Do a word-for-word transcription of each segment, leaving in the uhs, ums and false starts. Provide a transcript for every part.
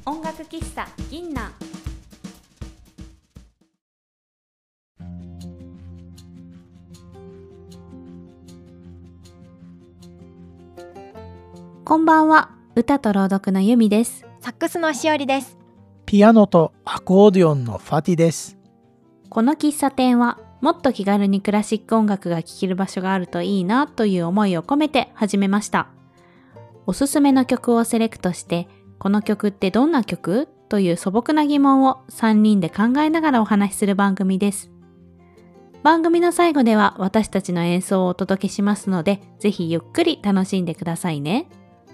音楽喫茶銀南。こんばんは。歌と朗読のゆみです。 サックスのしおりです。 ピアノとアコーディオンのファティです。 この喫茶店はもっと気軽にクラシック音楽が聴ける場所があるといいなという思いを込めて始めました。おすすめの曲をセレクトして、この曲ってどんな曲？という素朴な疑問をさんにんで考えながらお話しする番組です。番組の最後では私たちの演奏をお届けしますので、ぜひゆっくり楽しんでくださいね。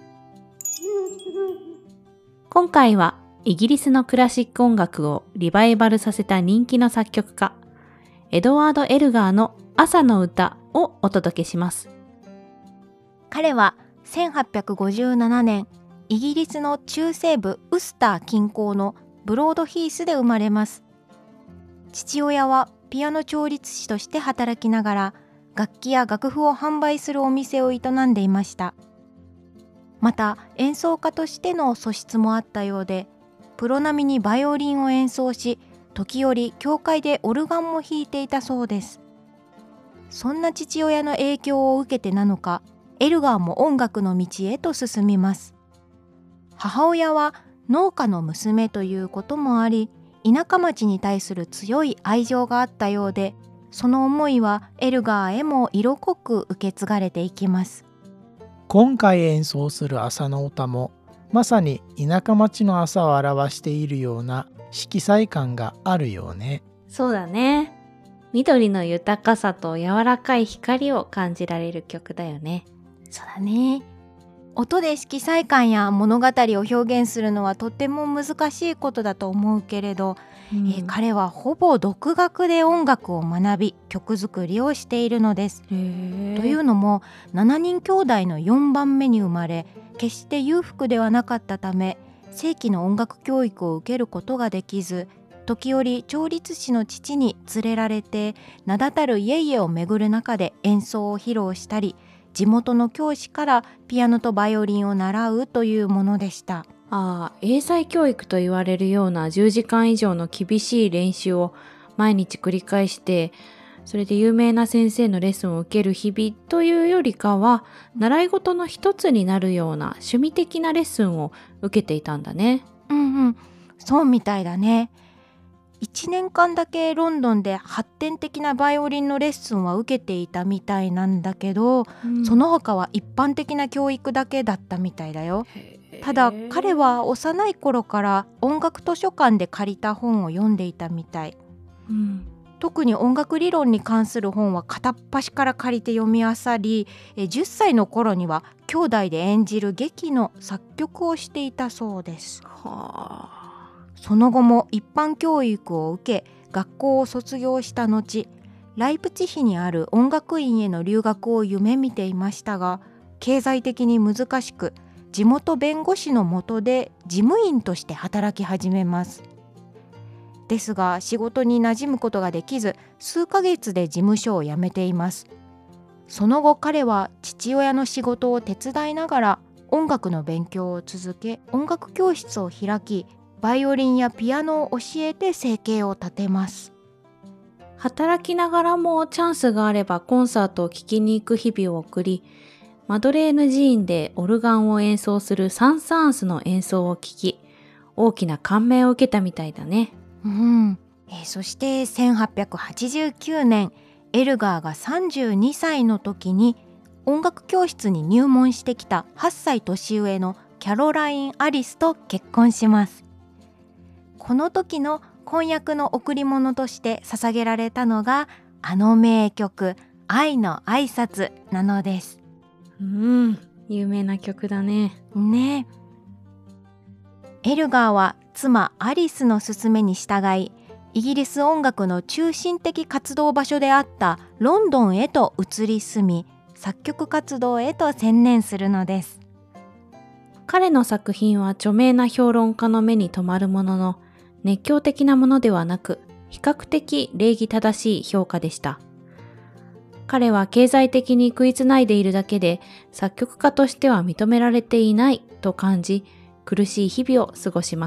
今回はイギリスのクラシック音楽をリバイバルさせた人気の作曲家、エドワード・エルガーの朝の歌をお届けします。 彼はせんはっぴゃくごじゅうななねん、イギリスの中西部ウスター近郊のブロードヒースで生まれます。父親はピアノ調律師として働きながら、楽器や楽譜を販売するお店を営んでいました。また演奏家としての素質もあったようで、プロ並みにバイオリンを演奏し、時折教会でオルガンも弾いていたそうです。そんな父親の影響を受けてなのか、エルガーも音楽の道へと進みます。母親は農家の娘ということもあり、田舎町に対する強い愛情があったようで、その思いはエルガーへも色濃く受け継がれていきます。 今回演奏する朝の歌も、まさに田舎町の朝を表しているような色彩感があるよね。 そうだね。緑の豊かさと柔らかい光を感じられる曲だよね。 そうだね。音で色彩感や物語を表現するのはとても難しいことだと思うけれど、うんえー、彼はほぼ独学で音楽を学び、曲作りをしているのです。というのもしちにん兄弟のよんばんめに生まれ、決して裕福ではなかったため、正規の音楽教育を受けることができず、時折調律師の父に連れられて名だたる家々を巡る中で演奏を披露したり、地元の教師からピアノとバイオリンを習うというものでした。 ああ、英才教育と言われるようなじゅうじかん以上の厳しい練習を毎日繰り返して、それで有名な先生のレッスンを受ける日々というよりかは、習い事の一つになるような趣味的なレッスンを受けていたんだね。 うんうん、そうみたいだね。いちねんかんだけロンドンで発展的なバイオリンのレッスンは受けていたみたいなんだけど、うん、その他は一般的な教育だけだったみたいだよ。ただ彼は幼い頃から音楽図書館で借りた本を読んでいたみたい、うん、特に音楽理論に関する本は片っ端から借りて読み漁り、じゅっさいの頃には兄弟で演じる劇の作曲をしていたそうです。はあ。その後も一般教育を受け、学校を卒業した後、ライプチヒにある音楽院への留学を夢見ていましたが、経済的に難しく、地元弁護士の下で事務員として働き始めます。ですが仕事に馴染むことができず、数ヶ月で事務所を辞めています。その後彼は父親の仕事を手伝いながら音楽の勉強を続け、音楽教室を開き、バイオリンやピアノを教えて生計を立てます。 働きながらもチャンスがあればコンサートを聴きに行く日々を送り、マドレーヌ寺院でオルガンを演奏するサン・サーンスの演奏を聴き、大きな感銘を受けたみたいだね。 うん、えー、そしてせんはっぴゃくはちじゅうきゅうねん、エルガーがさんじゅうにさいの時に音楽教室に入門してきたはっさい年上のキャロライン・アリスと結婚します。この時の婚約の贈り物として捧げられたのがあの名曲「愛の挨拶」なのです。 うん、有名な曲だね。 ね。エルガーは妻アリスの勧めに従い、イギリス音楽の中心的活動場所であったロンドンへと移り住み、作曲活動へと専念するのです。 彼の作品は著名な評論家の目に留まるものの、熱狂的なものではなく、比較的礼儀正しい評価でした。彼は経済的に食いつないでいるだけで、作曲家としては認められていないと感じ、 苦しい日々を過ごします。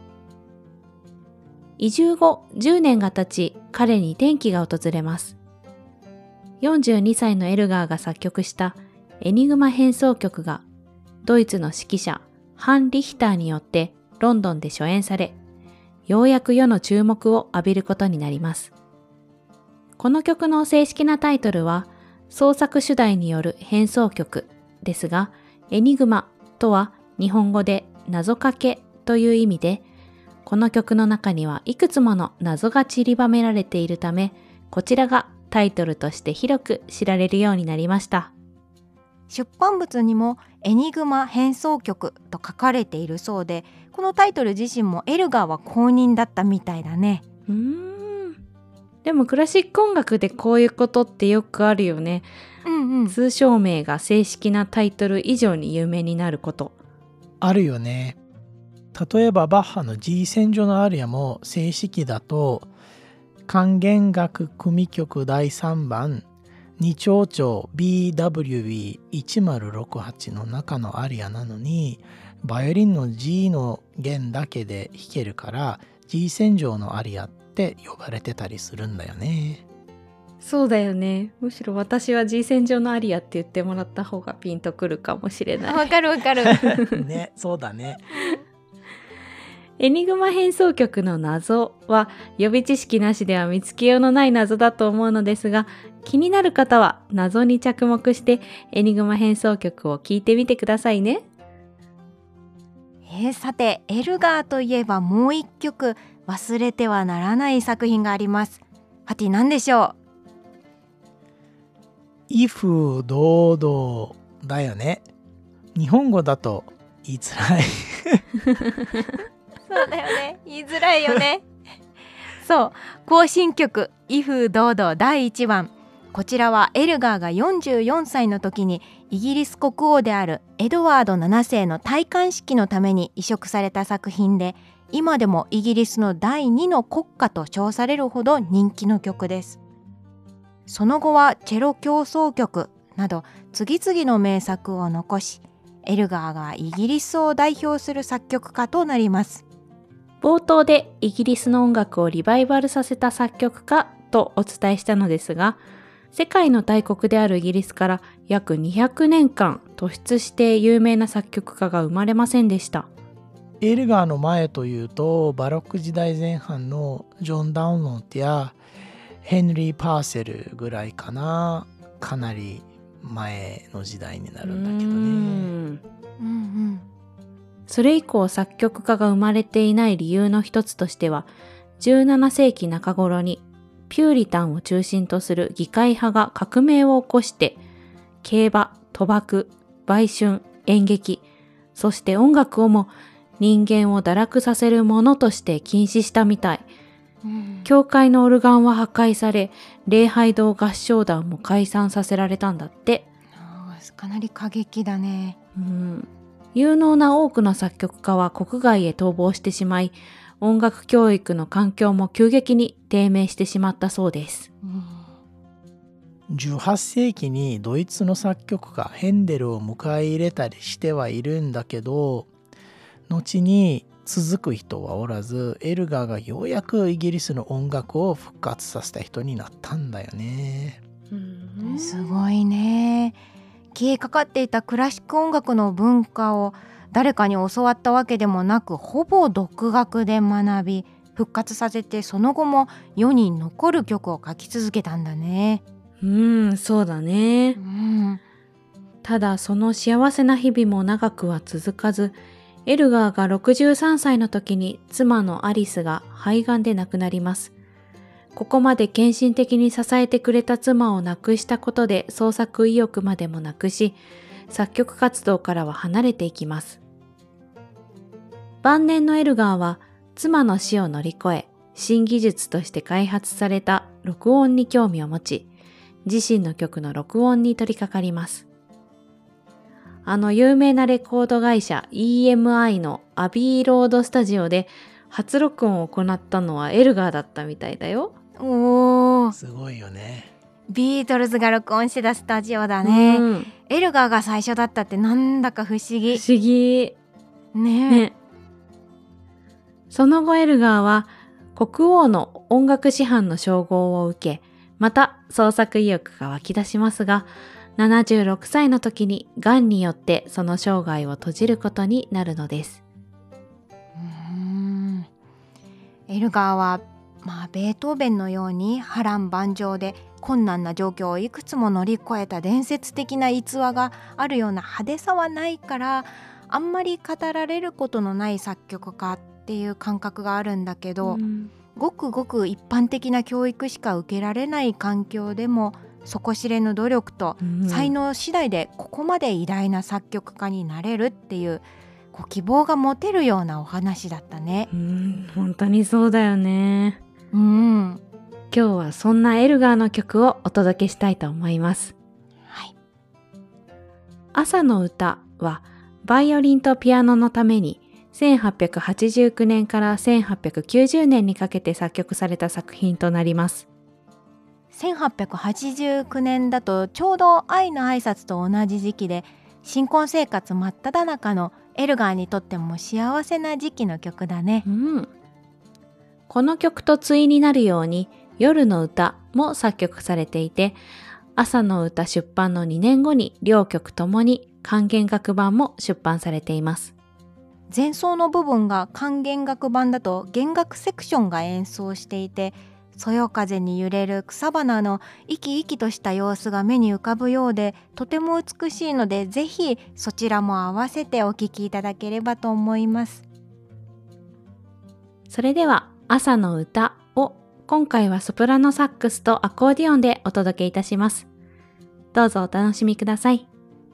移住後じゅうねんが経ち、彼に転機が訪れます。よんじゅうにさいのエルガーが作曲したエニグマ変奏曲がドイツの指揮者ハン・リヒターによってロンドンで初演され、ようやく世の注目を浴びることになります。この曲の正式なタイトルは創作主題による変奏曲ですが、エニグマとは日本語で謎かけという意味で、この曲の中にはいくつもの謎が散りばめられているため、こちらがタイトルとして広く知られるようになりました。 出版物にもエニグマ変奏曲と書かれているそうで、このタイトル自身もエルガーは公認だったみたいだね。 うーん。でもクラシック音楽でこういうことってよくあるよね。 うんうん。 通称名が正式なタイトル以上に有名になること。 あるよね。例えばバッハの G 戦場のアリアも正式だと管弦楽組曲だいさんばんに長調 ビーダブリュービーいちまるろくはち の中のアリアなのに、バイオリンの G の弦だけで弾けるから G 戦場のアリアって呼ばれてたりするんだよね。 そうだよね。むしろ私は G 戦場のアリアって言ってもらった方がピンとくるかもしれない。 わかるわかる。 ね、そうだね。 エニグマ変奏曲の謎は予備知識なしでは見つけようのない謎だと思うのですが、気になる方は謎に着目してエニグマ変奏曲を聴いてみてくださいね。 えー、さてエルガーといえばもう一曲忘れてはならない作品があります。ハティ、何でしょう？ 威風堂々だよね。日本語だと言いづらい。 そうだよね、言いづらいよね。そう、行進曲威風堂々だいいちばん。こちらはエルガーがよんじゅうよんさいの時にイギリス国王であるエドワードななせいの戴冠式のために移植された作品で、今でもイギリスのだいにの国歌と称されるほど人気の曲です。その後はチェロ協奏曲など次々の名作を残し、エルガーがイギリスを代表する作曲家となります。 冒頭でイギリスの音楽をリバイバルさせた作曲家とお伝えしたのですが、世界の大国であるイギリスから約にひゃくねんかん突出して有名な作曲家が生まれませんでした。 エルガーの前というとバロック時代前半のジョン・ダウンロントやヘンリー・パーセルぐらいかな。かなり前の時代になるんだけどね。 うんうんうん、 それ以降作曲家が生まれていない理由の一つとしては、じゅうななせいきなか頃にピューリタンを中心とする議会派が革命を起こして、競馬、賭博、売春、演劇、そして音楽をも人間を堕落させるものとして禁止したみたい。 うん、 教会のオルガンは破壊され、礼拝堂合唱団も解散させられたんだって。 かなり過激だね。 うん、有能な多くの作曲家は国外へ逃亡してしまい、音楽教育の環境も急激に低迷してしまったそうです。 うん、 じゅうはっせいきにドイツの作曲家ヘンデルを迎え入れたりしてはいるんだけど、後に続く人はおらず、エルガーがようやくイギリスの音楽を復活させた人になったんだよね。 うん、 すごいね。消えかかっていたクラシック音楽の文化を誰かに教わったわけでもなく、ほぼ独学で学び復活させて、その後も世に残る曲を書き続けたんだね。 うん、そうだね。 うん、 ただその幸せな日々も長くは続かず、エルガーがろくじゅうさんさいの時に妻のアリスが肺がんで亡くなります。ここまで献身的に支えてくれた妻を亡くしたことで創作意欲までもなくし、作曲活動からは離れていきます。晩年のエルガーは妻の死を乗り越え、新技術として開発された録音に興味を持ち、自身の曲の録音に取り掛かります。あの有名なレコード会社 イーエムアイ のアビーロードスタジオで初録音を行ったのはエルガーだったみたいだよ。 おー、 すごいよね。 ビートルズが録音してたスタジオだね。 うん、 エルガーが最初だったってなんだか不思議。 不思議。 ね。 ね。その後エルガーは国王の音楽師範の称号を受け、また創作意欲が湧き出しますが、ななじゅうろくさいの時に癌によってその生涯を閉じることになるのです。 うーんエルガーは、まあ、ベートーベンのように波乱万丈で困難な状況をいくつも乗り越えた伝説的な逸話があるような派手さはないから、あんまり語られることのない作曲家っていう感覚があるんだけど、 うん、 ごくごく一般的な教育しか受けられない環境でも底知れぬ努力と才能次第でここまで偉大な作曲家になれるっていう、こう希望が持てるようなお話だったね。 うん、本当にそうだよね。 うん、 今日はそんなエルガーの曲をお届けしたいと思います。 はい、 朝の歌はバイオリンとピアノのためにせんはっぴゃくはちじゅうきゅうねんからせんはっぴゃくきゅうじゅうねんにかけて作曲された作品となります。 せんはっぴゃくはちじゅうきゅうねんだとちょうど愛の挨拶と同じ時期で、新婚生活真っ只中のエルガーにとっても幸せな時期の曲だね。 うん、この曲と対になるように夜の歌も作曲されていて、朝の歌出版のにねんごに両曲ともに管弦楽版も出版されています。 前奏の部分が管弦楽版だと弦楽セクションが演奏していて、そよ風に揺れる草花の生き生きとした様子が目に浮かぶようで、とても美しいので、ぜひそちらも合わせてお聴きいただければと思います。 それでは朝の歌を今回はソプラノサックスとアコーディオンでお届けいたします。どうぞお楽しみください。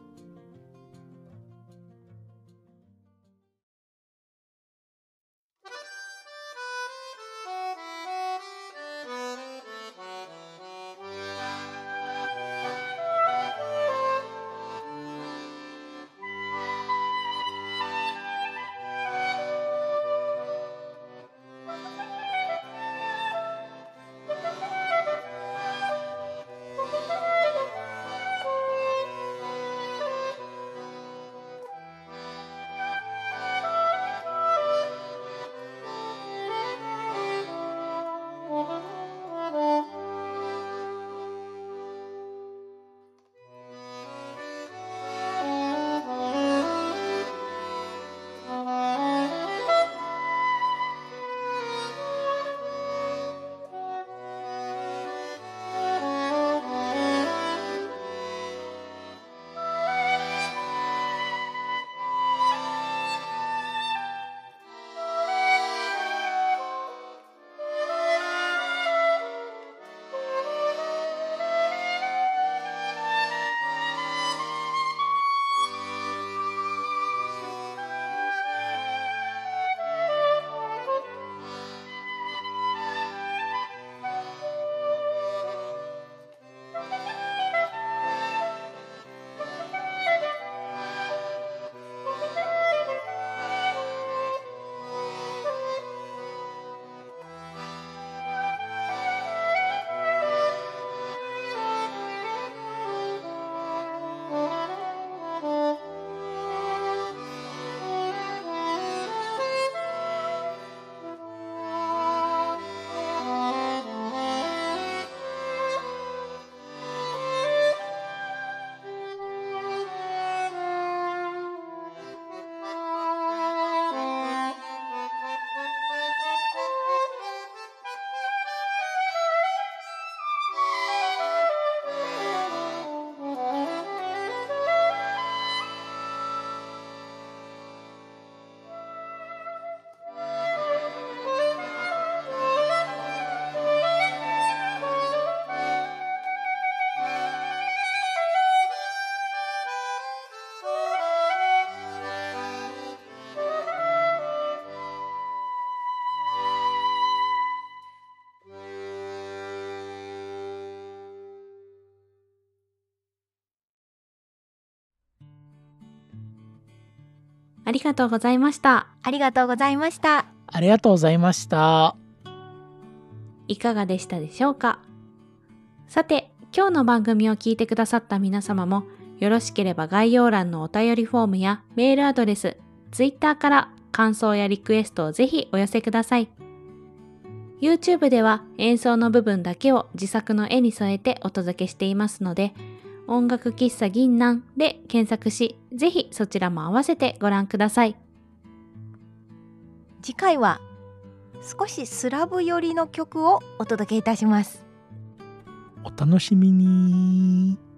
ありがとうございました。 ありがとうございました。 ありがとうございました。 いかがでしたでしょうか。さて、今日の番組を聞いてくださった皆様も、よろしければ概要欄のお便りフォームやメールアドレス、 ツイッターから感想やリクエストをぜひお寄せください。YouTube では演奏の部分だけを自作の絵に添えてお届けしていますので、音楽喫茶銀南で検索し、ぜひそちらも合わせてご覧ください。 次回は少しスラブ寄りの曲をお届けいたします。 お楽しみに。